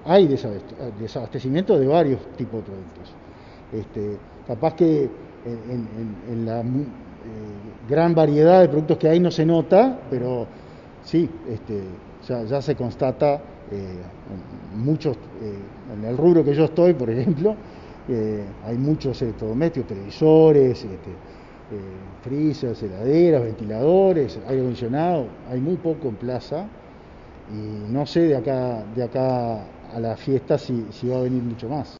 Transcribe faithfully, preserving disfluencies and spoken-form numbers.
hay desabastecimiento de varios tipos de productos. Este, capaz que en, en- en la mu- eh, gran variedad de productos que hay no se nota, pero sí, este, ya, ya se constata eh, en muchos, eh, en el rubro que yo estoy, por ejemplo, eh, hay muchos electrodomésticos, televisores, este, eh, freezers, heladeras, ventiladores, aire acondicionado, hay muy poco en plaza y no sé de acá, de acá a la fiesta si, si va a venir mucho más.